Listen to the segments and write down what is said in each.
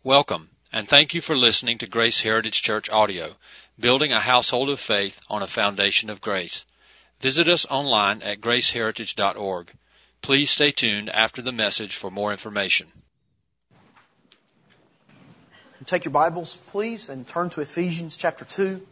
Welcome, and thank you for listening to Grace Heritage Church Audio, building a household of faith on a foundation of grace. Visit us online at graceheritage.org. Please stay tuned after the message for more information. Take your Bibles, please, and turn to Ephesians chapter 2.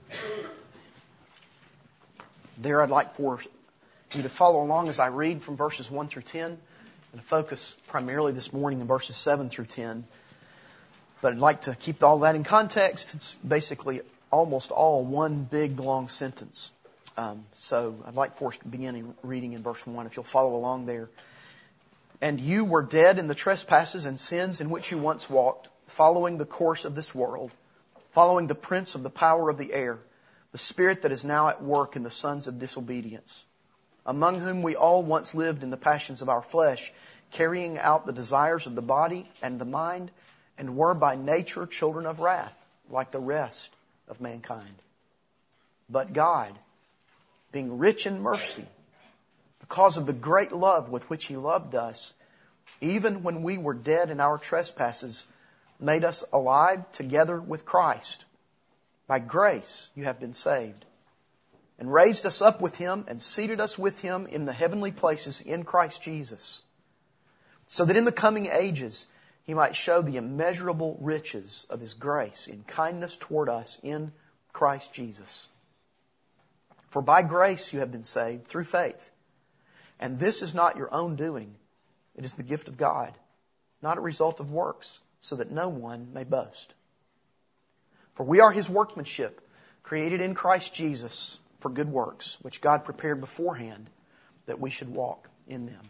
There I'd like for you to follow along as I read from verses 1 through 10, and focus primarily this morning in verses 7 through 10. But I'd like to keep all that in context. It's basically almost all one big, long sentence. So I'd like for us to begin reading in verse 1, if you'll follow along there. And you were dead in the trespasses and sins in which you once walked, following the course of this world, following the prince of the power of the air, the spirit that is now at work in the sons of disobedience, among whom we all once lived in the passions of our flesh, carrying out the desires of the body and the mind, and were by nature children of wrath, like the rest of mankind. But God, being rich in mercy, because of the great love with which He loved us, even when we were dead in our trespasses, made us alive together with Christ. By grace you have been saved, and raised us up with Him, and seated us with Him in the heavenly places in Christ Jesus, so that in the coming ages He might show the immeasurable riches of His grace in kindness toward us in Christ Jesus. For by grace you have been saved through faith. And this is not your own doing. It is the gift of God, not a result of works, so that no one may boast. For we are His workmanship, created in Christ Jesus for good works, which God prepared beforehand that we should walk in them.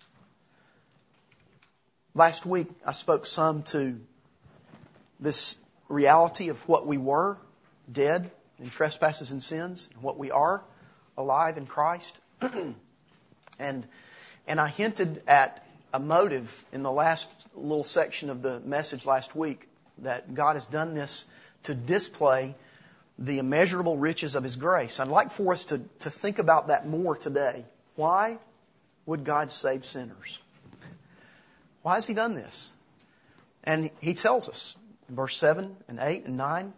Last week, I spoke some to this reality of what we were, dead in trespasses and sins, and what we are, alive in Christ. And I hinted at a motive in the last little section of the message last week, that God has done this to display the immeasurable riches of His grace. I'd like for us to think about that more today. Why would God save sinners? Why has He done this? And He tells us in verse 7 and 8 and 9,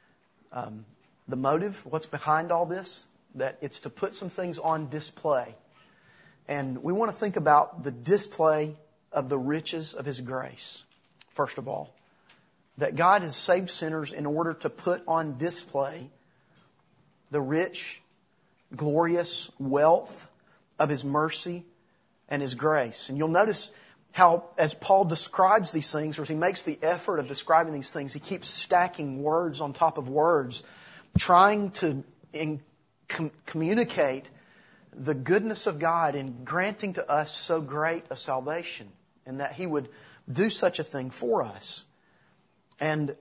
the motive, what's behind all this, that it's to put some things on display. And we want to think about the display of the riches of His grace, first of all. That God has saved sinners in order to put on display the rich, glorious wealth of His mercy and His grace. And you'll notice how, as Paul describes these things, or as he makes the effort of describing these things, he keeps stacking words on top of words, trying to communicate the goodness of God in granting to us so great a salvation, and that He would do such a thing for us. And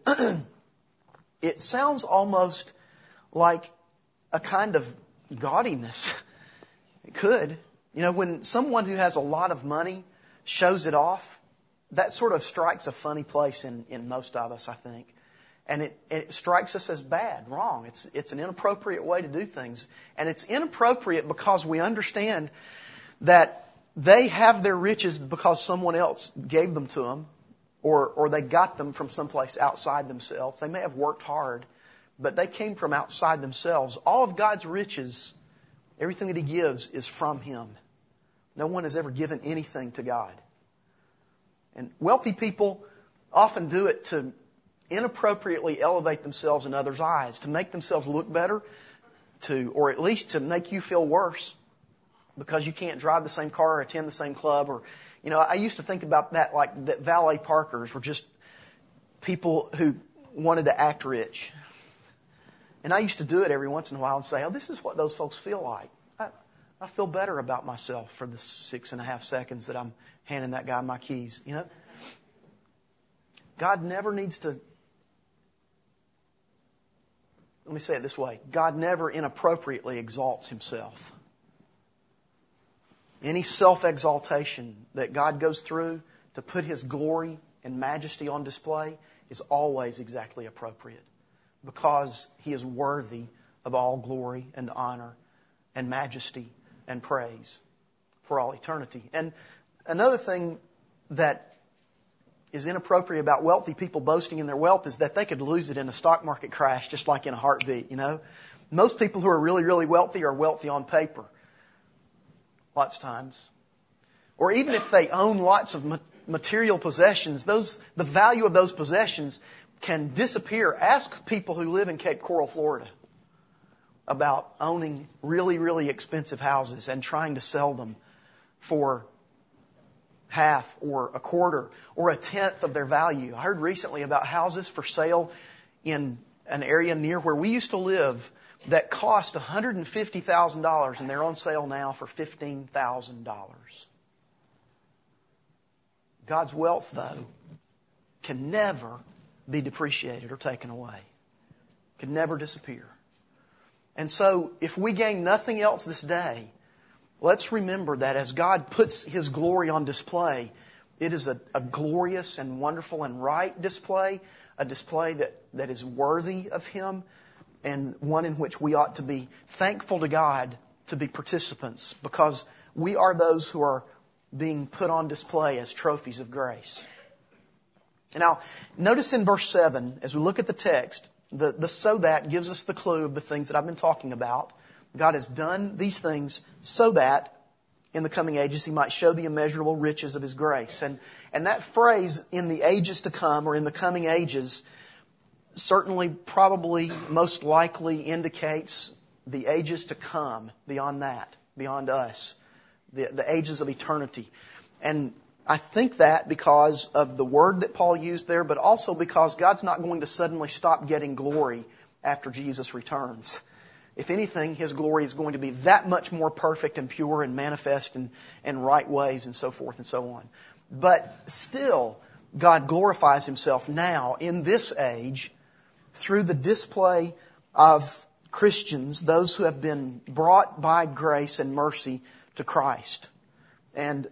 it sounds almost like a kind of gaudiness. It could. You know, when someone who has a lot of money shows it off, that sort of strikes a funny place in most of us, I think. And it strikes us as bad, wrong. It's an inappropriate way to do things. And it's inappropriate because we understand that they have their riches because someone else gave them to them, or they got them from someplace outside themselves. They may have worked hard, but they came from outside themselves. All of God's riches, everything that He gives, is from Him. No one has ever given anything to God. And wealthy people often do it to inappropriately elevate themselves in others' eyes, to make themselves look better, or at least to make you feel worse because you can't drive the same car or attend the same club. Or, you know, I used to think about that, like that valet parkers were just people who wanted to act rich. And I used to do it every once in a while and say, oh, this is what those folks feel like. I feel better about myself for the 6.5 seconds that I'm handing that guy my keys. You know, God never needs to. Let me say it this way: God never inappropriately exalts Himself. Any self-exaltation that God goes through to put His glory and majesty on display is always exactly appropriate, because He is worthy of all glory and honor and majesty and praise for all eternity. And another thing that is inappropriate about wealthy people boasting in their wealth is that they could lose it in a stock market crash just like in a heartbeat, you know. Most people who are really, really wealthy are wealthy on paper. Lots of times. Or even if they own lots of material possessions, the value of those possessions can disappear. Ask people who live in Cape Coral, Florida, about owning really, really expensive houses and trying to sell them for half or a quarter or a tenth of their value. I heard recently about houses for sale in an area near where we used to live that cost $150,000 and they're on sale now for $15,000. God's wealth, though, can never be depreciated or taken away. Can never disappear. And so, if we gain nothing else this day, let's remember that as God puts His glory on display, it is a glorious and wonderful and right display, a display that is worthy of Him, and one in which we ought to be thankful to God to be participants, because we are those who are being put on display as trophies of grace. Now, notice in verse 7, as we look at the text, the so that gives us the clue of the things that I've been talking about. God has done these things so that in the coming ages He might show the immeasurable riches of His grace. And that phrase, in the ages to come, or in the coming ages, certainly, probably, most likely indicates the ages to come beyond that, beyond us, the ages of eternity. And I think that because of the word that Paul used there, but also because God's not going to suddenly stop getting glory after Jesus returns. If anything, His glory is going to be that much more perfect and pure and manifest in right ways and so forth and so on. But still, God glorifies Himself now in this age through the display of Christians, those who have been brought by grace and mercy to Christ. And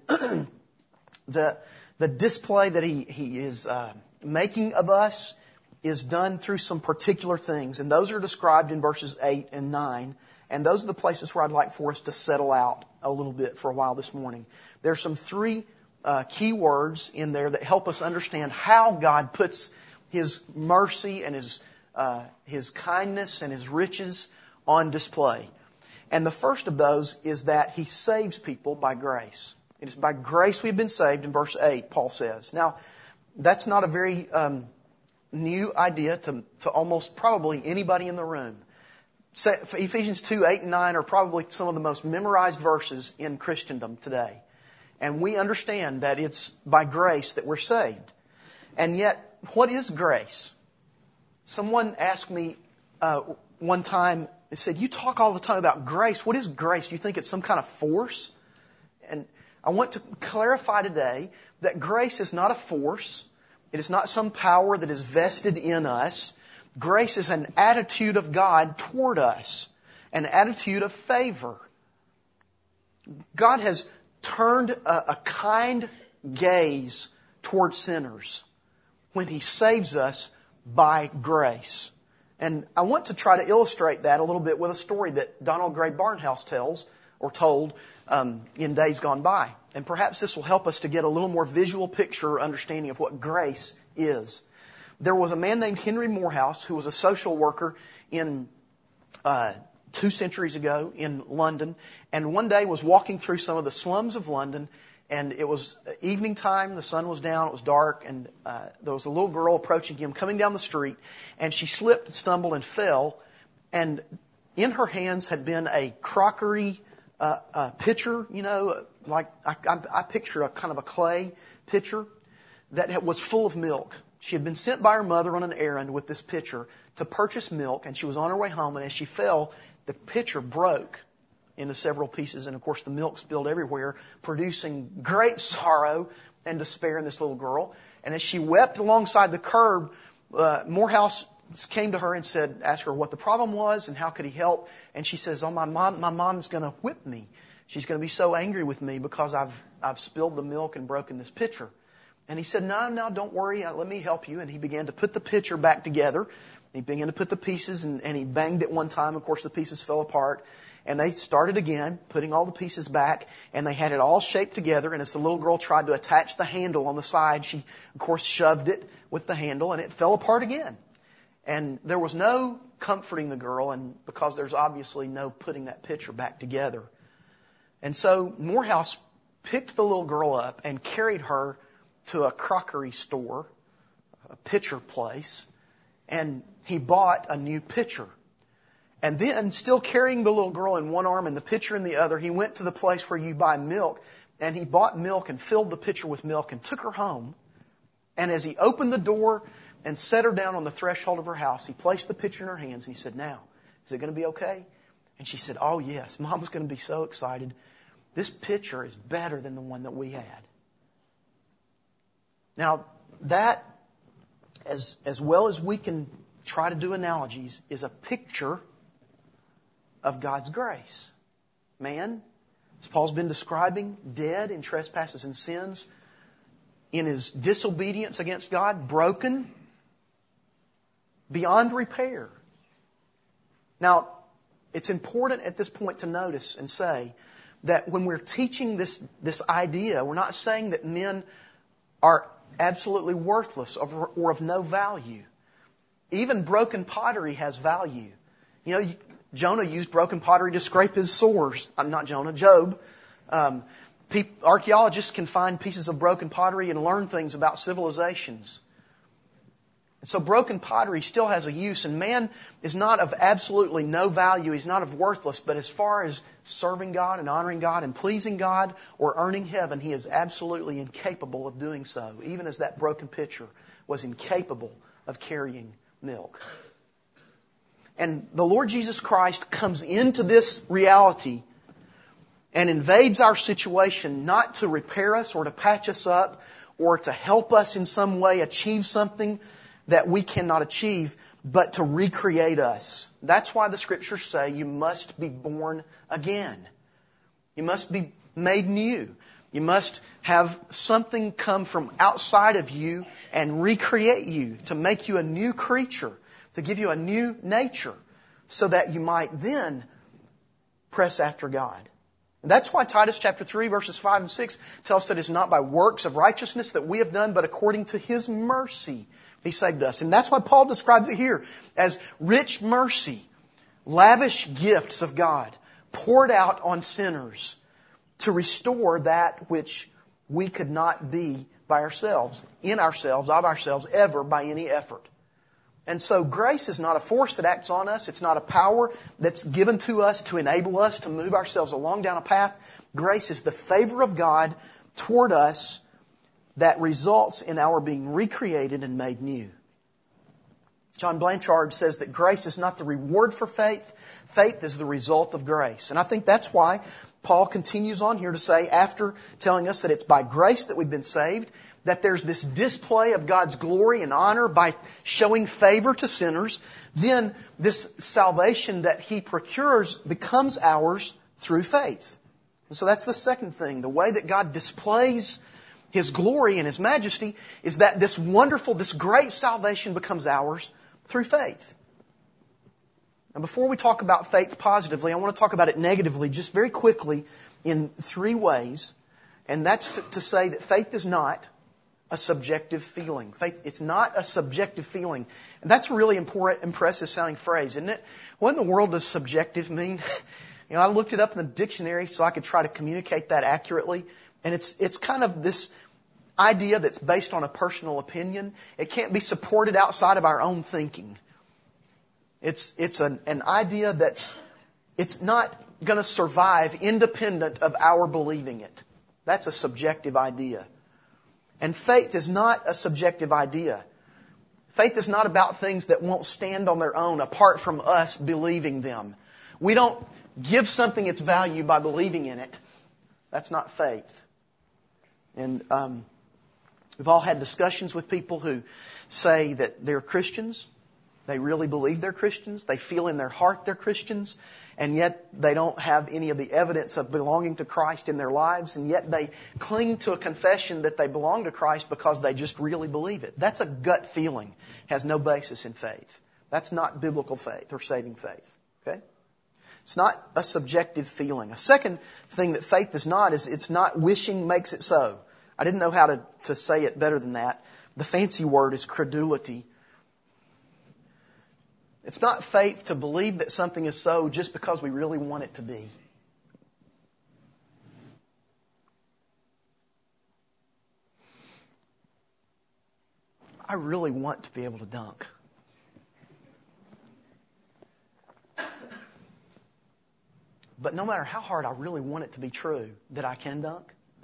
the display that He is making of us is done through some particular things. And those are described in verses 8 and 9. And those are the places where I'd like for us to settle out a little bit for a while this morning. There's some three key words in there that help us understand how God puts His mercy and His kindness and His riches on display. And the first of those is that He saves people by grace. It is by grace we've been saved, in verse 8, Paul says. Now, that's not a very new idea to almost probably anybody in the room. Ephesians 2, 8 and 9 are probably some of the most memorized verses in Christendom today. And we understand that it's by grace that we're saved. And yet, what is grace? Someone asked me one time, they said, "You talk all the time about grace. What is grace? Do you think it's some kind of force?" And I want to clarify today that grace is not a force. It is not some power that is vested in us. Grace is an attitude of God toward us, an attitude of favor. God has turned a kind gaze toward sinners when He saves us by grace. And I want to try to illustrate that a little bit with a story that Donald Gray Barnhouse tells or told in days gone by. And perhaps this will help us to get a little more visual picture or understanding of what grace is. There was a man named Henry Morehouse who was a social worker in 2 centuries ago in London, and one day was walking through some of the slums of London, and it was evening time, the sun was down, it was dark, and there was a little girl approaching him, coming down the street, and she slipped and stumbled and fell, and in her hands had been a crockery pitcher, you know, like I picture a kind of a clay pitcher that was full of milk. She had been sent by her mother on an errand with this pitcher to purchase milk, and she was on her way home, and as she fell, the pitcher broke into several pieces, and of course the milk spilled everywhere, producing great sorrow and despair in this little girl. And as she wept alongside the curb, Morehouse came to her and asked her what the problem was and how could he help. And she says, "Oh, my mom's going to whip me. She's going to be so angry with me because I've spilled the milk and broken this pitcher." And he said, no, don't worry. Let me help you. And he began to put the pitcher back together. He began to put the pieces, and he banged it one time. Of course, the pieces fell apart. And they started again, putting all the pieces back, and they had it all shaped together. And as the little girl tried to attach the handle on the side, she, of course, shoved it with the handle, and it fell apart again. And there was no comforting the girl, and because there's obviously no putting that pitcher back together. And so Morehouse picked the little girl up and carried her to a crockery store, a pitcher place, and he bought a new pitcher. And then, still carrying the little girl in one arm and the pitcher in the other, he went to the place where you buy milk, and he bought milk and filled the pitcher with milk and took her home. And as he opened the door and set her down on the threshold of her house, he placed the pitcher in her hands and he said, "Now, is it going to be okay?" And she said, "Oh yes, Mom was going to be so excited. This pitcher is better than the one that we had." Now, that, as well as we can try to do analogies, is a picture of God's grace. Man, as Paul's been describing, dead in trespasses and sins, in his disobedience against God, broken, beyond repair. Now, it's important at this point to notice and say that when we're teaching this idea, we're not saying that men are absolutely worthless or of no value. Even broken pottery has value. You know, Jonah used broken pottery to scrape his sores. Not Jonah, Job. Archaeologists can find pieces of broken pottery and learn things about civilizations. And so broken pottery still has a use, and man is not of absolutely no value. He's not of worthless, but as far as serving God and honoring God and pleasing God or earning heaven, he is absolutely incapable of doing so, even as that broken pitcher was incapable of carrying milk. And the Lord Jesus Christ comes into this reality and invades our situation not to repair us or to patch us up or to help us in some way achieve something that we cannot achieve, but to recreate us. That's why the Scriptures say you must be born again. You must be made new. You must have something come from outside of you and recreate you, to make you a new creature, to give you a new nature, so that you might then press after God. And that's why Titus chapter 3 verses 5 and 6 tell us that it's not by works of righteousness that we have done, but according to His mercy He saved us. And that's why Paul describes it here as rich mercy, lavish gifts of God poured out on sinners to restore that which we could not be by ourselves, in ourselves, of ourselves, ever by any effort. And so grace is not a force that acts on us. It's not a power that's given to us to enable us to move ourselves along down a path. Grace is the favor of God toward us that results in our being recreated and made new. John Blanchard says that grace is not the reward for faith. Faith is the result of grace. And I think that's why Paul continues on here to say, after telling us that it's by grace that we've been saved, that there's this display of God's glory and honor by showing favor to sinners, then this salvation that He procures becomes ours through faith. And so that's the second thing. The way that God displays His glory and His majesty is that this wonderful, this great salvation becomes ours through faith. Now, before we talk about faith positively, I want to talk about it negatively just very quickly in three ways. And that's to say that faith is not a subjective feeling. Faith, it's not a subjective feeling. And that's a really important, impressive sounding phrase, isn't it? What in the world does subjective mean? You know, I looked it up in the dictionary so I could try to communicate that accurately. And it's kind of this idea that's based on a personal opinion. It can't be supported outside of our own thinking. It's an idea it's not going to survive independent of our believing it. That's a subjective idea. And faith is not a subjective idea. Faith is not about things that won't stand on their own apart from us believing them. We don't give something its value by believing in it. That's not faith. And we've all had discussions with people who say that they're Christians They really believe they're Christians. They feel in their heart they're Christians. And yet they don't have any of the evidence of belonging to Christ in their lives. And yet they cling to a confession that they belong to Christ because they just really believe it. That's a gut feeling. It has no basis in faith. That's not biblical faith or saving faith. Okay? It's not a subjective feeling. A second thing that faith is not is it's not wishing makes it so. I didn't know how to say it better than that. The fancy word is credulity. It's not faith to believe that something is so just because we really want it to be. I really want to be able to dunk. But no matter how hard I really want it to be true that I can dunk,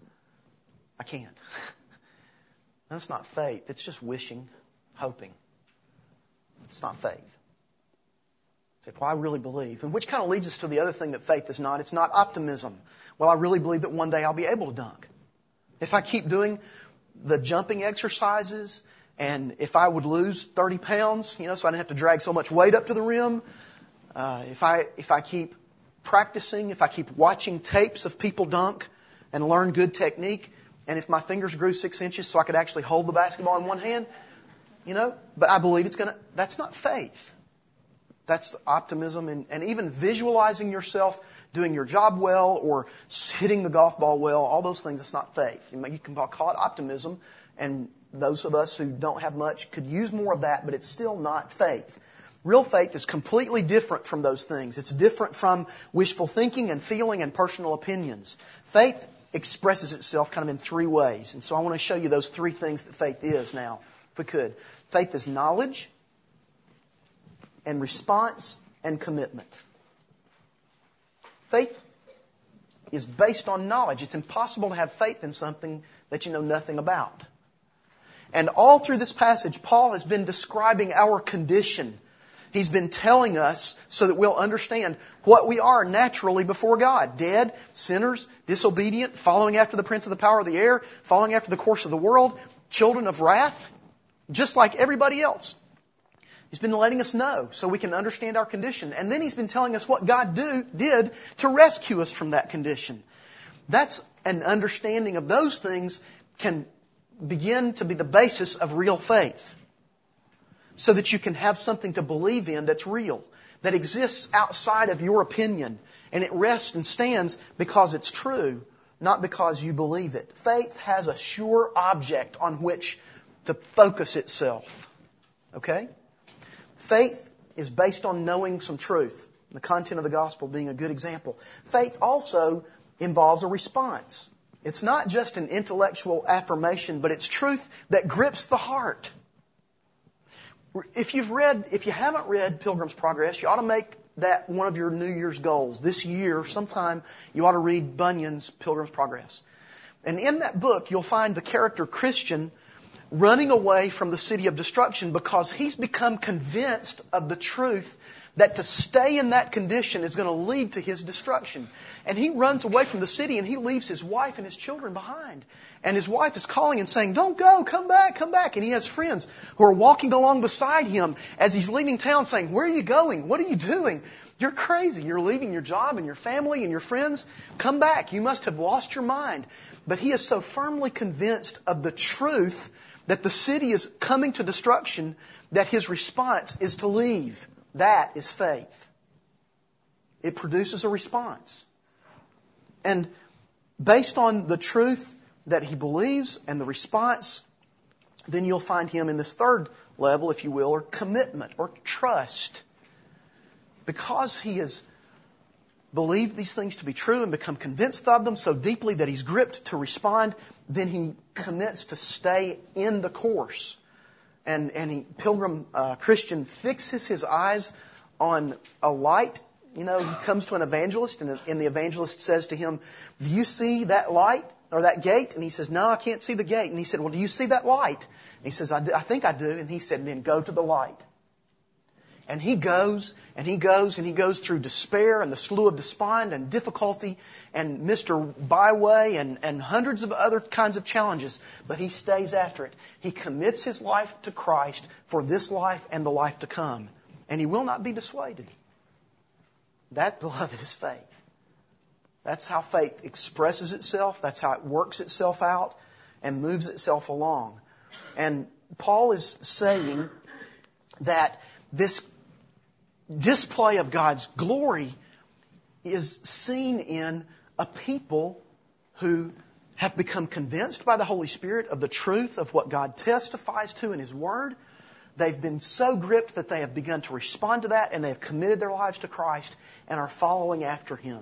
I can't. That's not faith. It's just wishing, hoping. It's not faith. Well, I really believe. And which kind of leads us to the other thing that faith is not. It's not optimism. Well, I really believe that one day I'll be able to dunk. If I keep doing the jumping exercises, and if I would lose 30 pounds, so I didn't have to drag so much weight up to the rim, if I keep practicing, if I keep watching tapes of people dunk and learn good technique, and if my fingers grew 6 inches so I could actually hold the basketball in one hand, but I believe that's not faith. That's optimism, and even visualizing yourself doing your job well or hitting the golf ball well, all those things, it's not faith. You can call it optimism, and those of us who don't have much could use more of that, but it's still not faith. Real faith is completely different from those things. It's different from wishful thinking and feeling and personal opinions. Faith expresses itself kind of in three ways, and so I want to show you those three things that faith is now, if we could. Faith is knowledge, and response, and commitment. Faith is based on knowledge. It's impossible to have faith in something that you know nothing about. And all through this passage, Paul has been describing our condition. He's been telling us so that we'll understand what we are naturally before God. Dead, sinners, disobedient, following after the prince of the power of the air, following after the course of the world, children of wrath, just like everybody else. He's been letting us know so we can understand our condition. And then He's been telling us what God did to rescue us from that condition. That's an understanding of those things can begin to be the basis of real faith. So that you can have something to believe in that's real, that exists outside of your opinion. And it rests and stands because it's true, not because you believe it. Faith has a sure object on which to focus itself. Okay? Faith is based on knowing some truth. The content of the gospel being a good example. Faith also involves a response. It's not just an intellectual affirmation, but it's truth that grips the heart. If you haven't read Pilgrim's Progress, you ought to make that one of your New Year's goals. This year, sometime, you ought to read Bunyan's Pilgrim's Progress. And in that book, you'll find the character Christian running away from the city of destruction because he's become convinced of the truth that to stay in that condition is going to lead to his destruction. And he runs away from the city and he leaves his wife and his children behind. And his wife is calling and saying, "Don't go, come back, come back." And he has friends who are walking along beside him as he's leaving town saying, "Where are you going? What are you doing? You're crazy. You're leaving your job and your family and your friends. Come back. You must have lost your mind." But he is so firmly convinced of the truth that the city is coming to destruction that his response is to leave. That is faith. It produces a response. And based on the truth that he believes and the response, then you'll find him in this third level, if you will, or commitment or trust. Because he has believed these things to be true and become convinced of them so deeply that he's gripped to respond, then he commits to stay in the course. And Pilgrim Christian fixes his eyes on a light. He comes to an evangelist and the evangelist says to him, "Do you see that light or that gate?" And he says, "No, I can't see the gate." And he said, "Well, do you see that light?" And he says, I think I do." And he said, "Then go to the light." And he goes, and he goes, and he goes through despair and the slough of despond and difficulty and Mr. Byway and hundreds of other kinds of challenges. But he stays after it. He commits his life to Christ for this life and the life to come. And he will not be dissuaded. That, beloved, is faith. That's how faith expresses itself. That's how it works itself out and moves itself along. And Paul is saying that this display of God's glory is seen in a people who have become convinced by the Holy Spirit of the truth of what God testifies to in His Word. They've been so gripped that they have begun to respond to that, and they have committed their lives to Christ and are following after Him.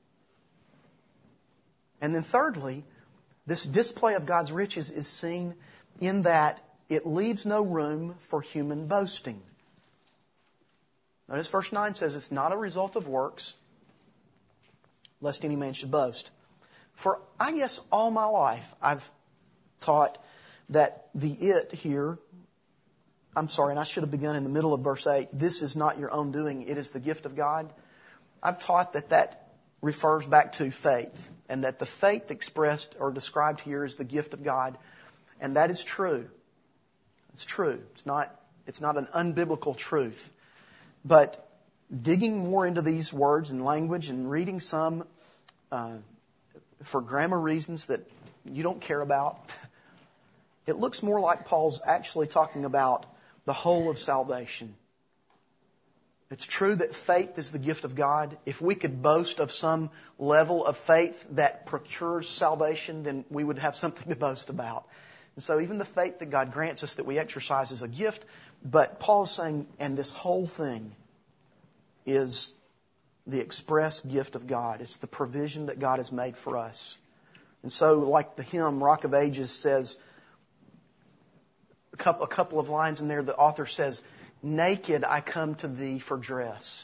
And then thirdly, this display of God's riches is seen in that it leaves no room for human boasting. Notice verse 9 says it's not a result of works, lest any man should boast. For I guess all my life I've taught that the it here, I'm sorry, and I should have begun in the middle of verse 8, this is not your own doing, it is the gift of God. I've taught that refers back to faith, and that the faith expressed or described here is the gift of God, and that is true. It's true. It's not an unbiblical truth. But digging more into these words and language and reading some for grammar reasons that you don't care about, it looks more like Paul's actually talking about the whole of salvation. It's true that faith is the gift of God. If we could boast of some level of faith that procures salvation, then we would have something to boast about. And so even the faith that God grants us that we exercise is a gift. But Paul is saying, and this whole thing is the express gift of God. It's the provision that God has made for us. And so, like the hymn, Rock of Ages says, a couple of lines in there, the author says, naked I come to thee for dress.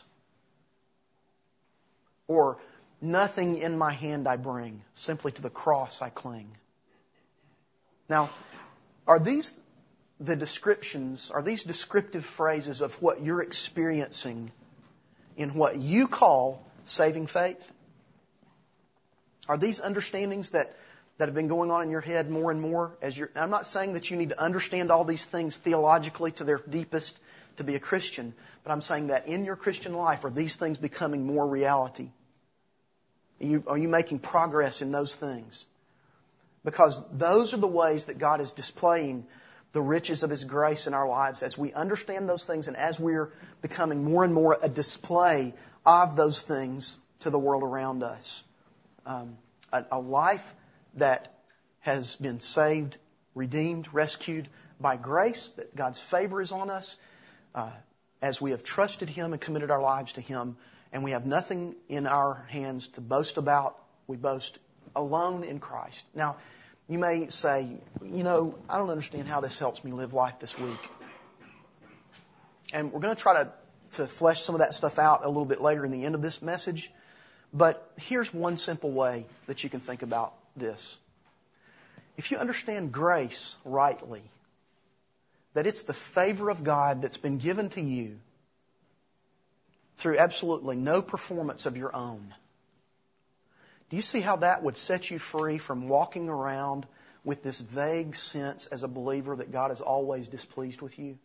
Or, nothing in my hand I bring, simply to the cross I cling. Now, are these the descriptions, are these descriptive phrases of what you're experiencing in what you call saving faith? Are these understandings that have been going on in your head more and more as you're... I'm not saying that you need to understand all these things theologically to their deepest to be a Christian, but I'm saying that in your Christian life, are these things becoming more reality? Are you making progress in those things? Because those are the ways that God is displaying the riches of His grace in our lives as we understand those things and as we're becoming more and more a display of those things to the world around us. A life that has been saved, redeemed, rescued by grace, that God's favor is on us as we have trusted Him and committed our lives to Him, and we have nothing in our hands to boast about. We boast alone in Christ. Now, you may say, I don't understand how this helps me live life this week. And we're going to try to flesh some of that stuff out a little bit later in the end of this message. But here's one simple way that you can think about this. If you understand grace rightly, that it's the favor of God that's been given to you through absolutely no performance of your own, do you see how that would set you free from walking around with this vague sense as a believer that God is always displeased with you?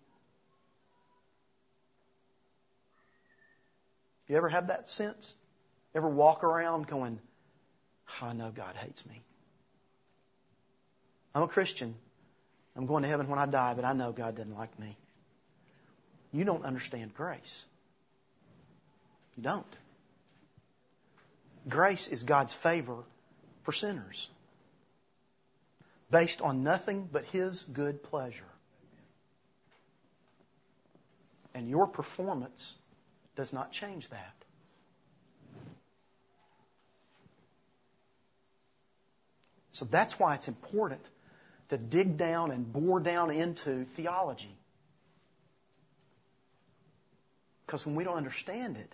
You ever have that sense? Ever walk around going, I know God hates me. I'm a Christian. I'm going to heaven when I die, but I know God doesn't like me. You don't understand grace. You don't. Grace is God's favor for sinners, based on nothing but His good pleasure. And your performance does not change that. So that's why it's important to dig down and bore down into theology. Because when we don't understand it,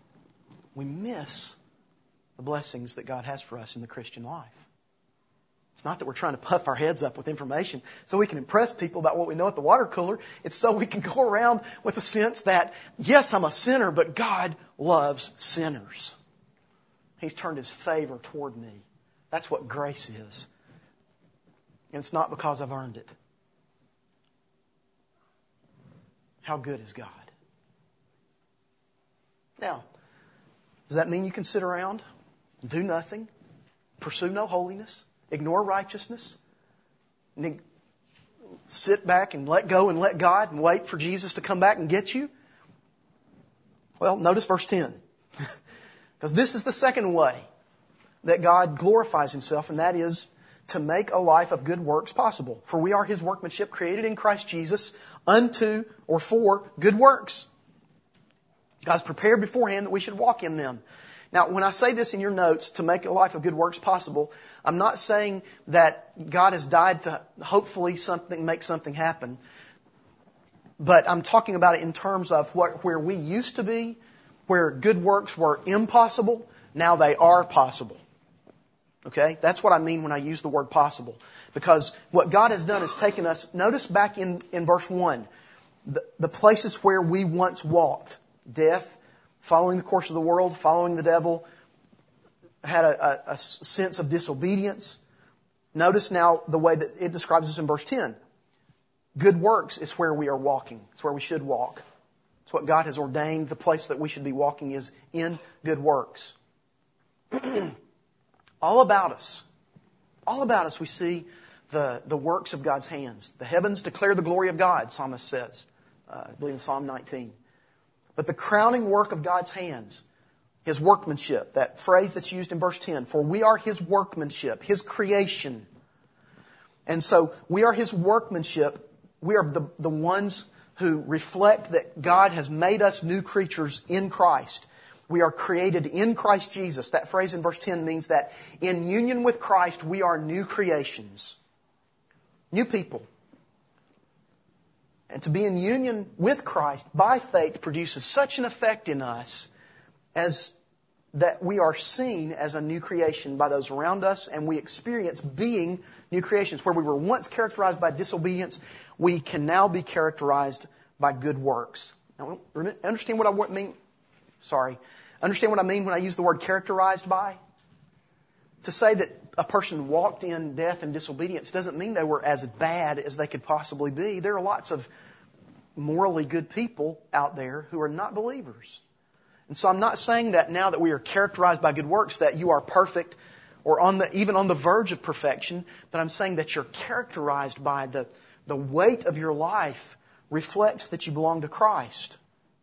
we miss the blessings that God has for us in the Christian life. It's not that we're trying to puff our heads up with information so we can impress people about what we know at the water cooler. It's so we can go around with a sense that, yes, I'm a sinner, but God loves sinners. He's turned His favor toward me. That's what grace is. And it's not because I've earned it. How good is God? Now, does that mean you can sit around and do nothing, pursue no holiness, ignore righteousness, and sit back and let go and let God and wait for Jesus to come back and get you? Well, notice verse 10. Because this is the second way that God glorifies Himself, and that is to make a life of good works possible. For we are His workmanship, created in Christ Jesus unto or for good works. God's prepared beforehand that we should walk in them. Now, when I say this in your notes, to make a life of good works possible, I'm not saying that God has died to hopefully make something happen. But I'm talking about it in terms of where we used to be, where good works were impossible, now they are possible. Okay? That's what I mean when I use the word possible. Because what God has done is taken us, notice back in verse 1, the places where we once walked. Death, following the course of the world, following the devil, had a sense of disobedience. Notice now the way that it describes us in verse 10. Good works is where we are walking. It's where we should walk. It's what God has ordained. The place that we should be walking is in good works. All about us we see the works of God's hands. The heavens declare the glory of God, psalmist says, I believe in Psalm 19. But the crowning work of God's hands, His workmanship, that phrase that's used in verse 10, for we are His workmanship, His creation. And so we are His workmanship. We are the ones who reflect that God has made us new creatures in Christ. We are created in Christ Jesus. That phrase in verse 10 means that in union with Christ, we are new creations. New people. And to be in union with Christ by faith produces such an effect in us as that we are seen as a new creation by those around us, and we experience being new creations. Where we were once characterized by disobedience, we can now be characterized by good works. Now, understand what I mean? Understand what I mean when I use the word characterized by? To say that a person walked in death and disobedience doesn't mean they were as bad as they could possibly be. There are lots of morally good people out there who are not believers. And so I'm not saying that now that we are characterized by good works that you are perfect or even on the verge of perfection, but I'm saying that you're characterized by the weight of your life reflects that you belong to Christ.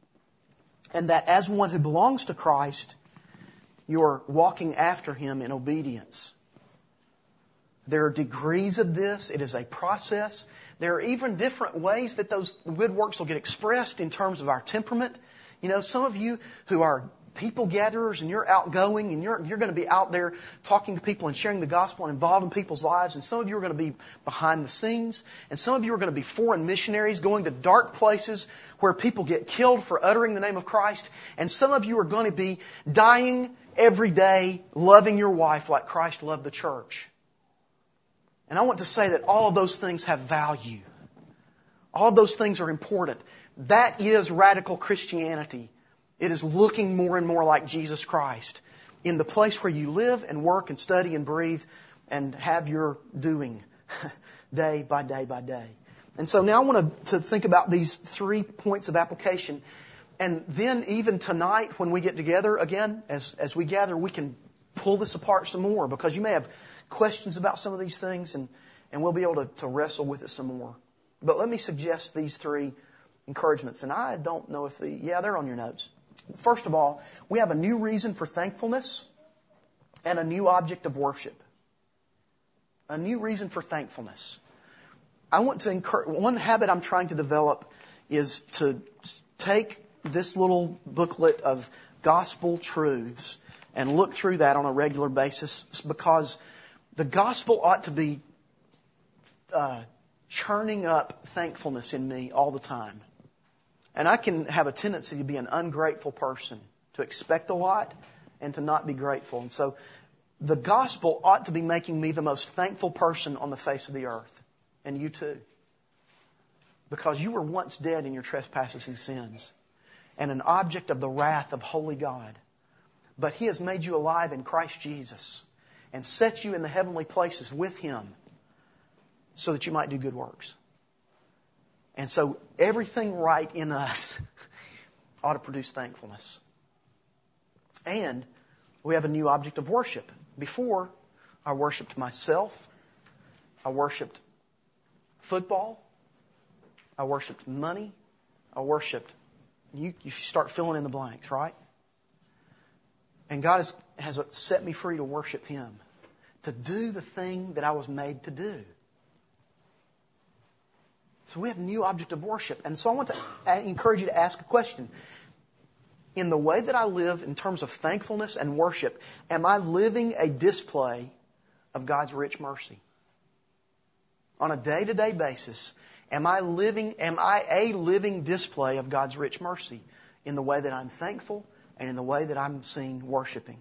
And that as one who belongs to Christ, you're walking after Him in obedience. There are degrees of this. It is a process. There are even different ways that those good works will get expressed in terms of our temperament. You know, some of you who are people gatherers and you're outgoing and you're going to be out there talking to people and sharing the gospel and involved in people's lives. And some of you are going to be behind the scenes. And some of you are going to be foreign missionaries going to dark places where people get killed for uttering the name of Christ. And some of you are going to be dying every day, loving your wife like Christ loved the church. And I want to say that all of those things have value. All of those things are important. That is radical Christianity. It is looking more and more like Jesus Christ in the place where you live and work and study and breathe and have your doing day by day by day. And so now I want to think about these 3 points of application. And then even tonight when we get together again, as we gather, we can pull this apart some more because you may have questions about some of these things and we'll be able to wrestle with it some more. But let me suggest these 3 encouragements. And I don't know if they're on your notes. First of all, we have a new reason for thankfulness and a new object of worship. A new reason for thankfulness. I want to encourage, one habit I'm trying to develop is to take this little booklet of gospel truths and look through that on a regular basis because the gospel ought to be churning up thankfulness in me all the time. And I can have a tendency to be an ungrateful person, to expect a lot and to not be grateful. And so The gospel ought to be making me the most thankful person on the face of the earth. And you too. Because you were once dead in your trespasses and sins, and an object of the wrath of holy God. But He has made you alive in Christ Jesus and set you in the heavenly places with Him so that you might do good works. And so everything right in us ought to produce thankfulness. And we have a new object of worship. Before, I worshipped myself. I worshipped football. I worshipped money. I worshipped. You start filling in the blanks, right? And God has set me free to worship Him, to do the thing that I was made to do. So we have a new object of worship. And so I want to encourage you to ask a question. In the way that I live in terms of thankfulness and worship, am I living a display of God's rich mercy? On a day-to-day basis, am I a living display of God's rich mercy in the way that I'm thankful and in the way that I'm seen worshiping?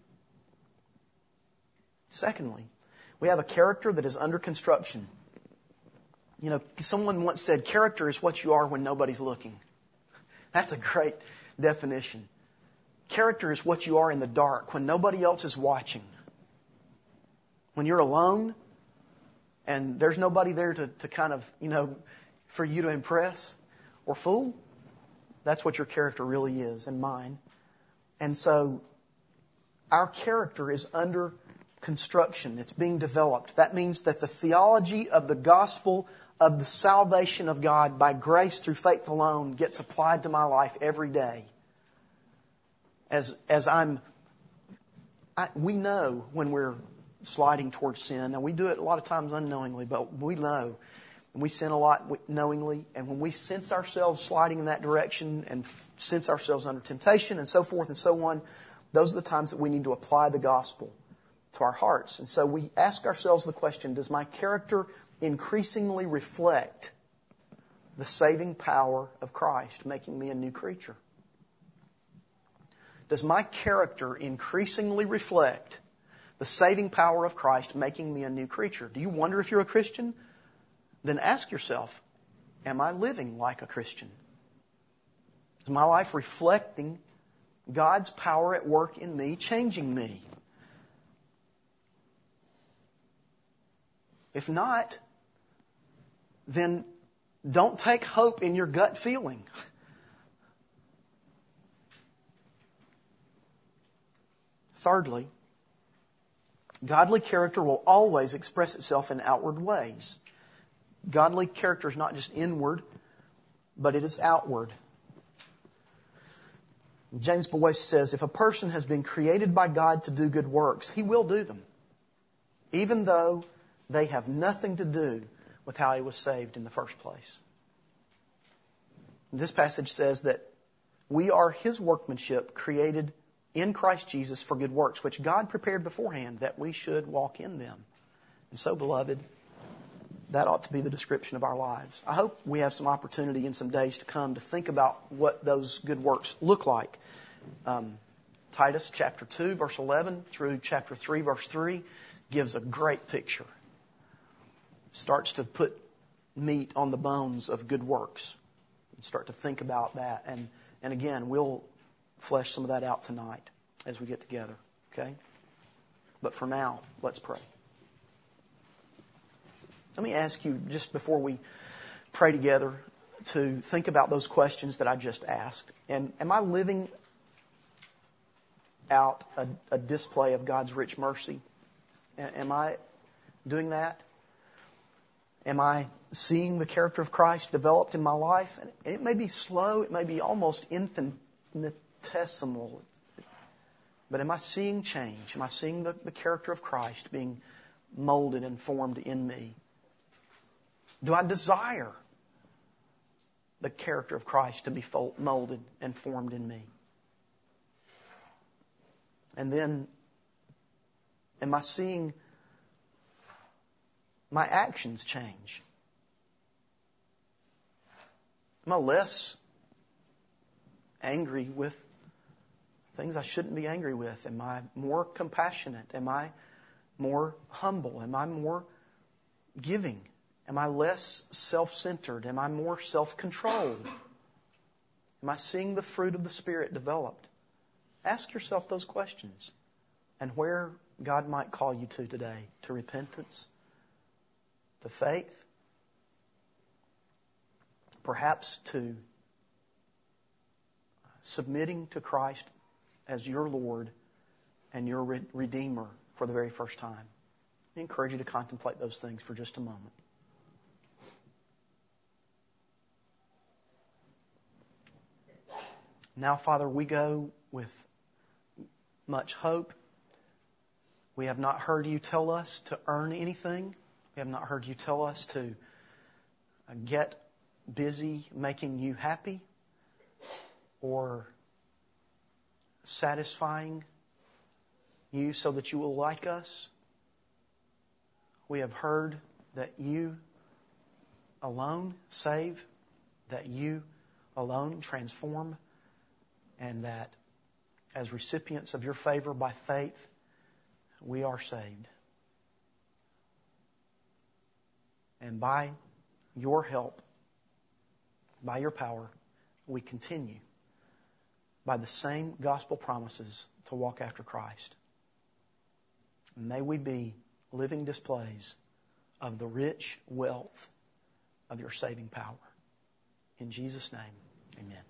Secondly, we have a character that is under construction. You know, someone once said, character is what you are when nobody's looking. That's a great definition. Character is what you are in the dark when nobody else is watching. When you're alone and there's nobody there to kind of, for you to impress or fool. That's what your character really is, and mine. And so our character is under construction. It's being developed. That means that the theology of the gospel of the salvation of God by grace through faith alone gets applied to my life every day. We know when we're sliding towards sin, and we do it a lot of times unknowingly, but we know. And we sin a lot knowingly, and when we sense ourselves sliding in that direction and sense ourselves under temptation and so forth and so on, those are the times that we need to apply the gospel to our hearts. And so we ask ourselves the question, does my character increasingly reflect the saving power of Christ, making me a new creature? Does my character increasingly reflect the saving power of Christ, making me a new creature? Do you wonder if you're a Christian? Then ask yourself, am I living like a Christian? Is my life reflecting God's power at work in me, changing me? If not, then don't take hope in your gut feeling. Thirdly, godly character will always express itself in outward ways. Godly character is not just inward, but it is outward. James Boyce says, if a person has been created by God to do good works, he will do them, even though they have nothing to do with how he was saved in the first place. This passage says that we are His workmanship, created in Christ Jesus for good works, which God prepared beforehand that we should walk in them. And so, beloved, that ought to be the description of our lives. I hope we have some opportunity in some days to come to think about what those good works look like. Titus chapter 2, verse 11 through chapter 3, verse 3 gives a great picture. Starts to put meat on the bones of good works. Start to think about that. And again, we'll flesh some of that out tonight as we get together. Okay? But for now, let's pray. Let me ask you, just before we pray together, to think about those questions that I just asked. And am I living out a display of God's rich mercy? Am I doing that? Am I seeing the character of Christ developed in my life? And it may be slow, it may be almost infinitesimal. But am I seeing change? Am I seeing the character of Christ being molded and formed in me? Do I desire the character of Christ to be molded and formed in me? And then, am I seeing my actions change? Am I less angry with things I shouldn't be angry with? Am I more compassionate? Am I more humble? Am I more giving? Am I less self-centered? Am I more self-controlled? Am I seeing the fruit of the Spirit developed? Ask yourself those questions. And where God might call you to today, to repentance, to faith, perhaps to submitting to Christ as your Lord and your Redeemer for the very first time. I encourage you to contemplate those things for just a moment. Now, Father, we go with much hope. We have not heard you tell us to earn anything. We have not heard you tell us to get busy making you happy or satisfying you so that you will like us. We have heard that you alone save, that you alone transform, and that as recipients of your favor by faith, we are saved. And by your help, by your power, we continue by the same gospel promises to walk after Christ. And may we be living displays of the rich wealth of your saving power. In Jesus' name, amen.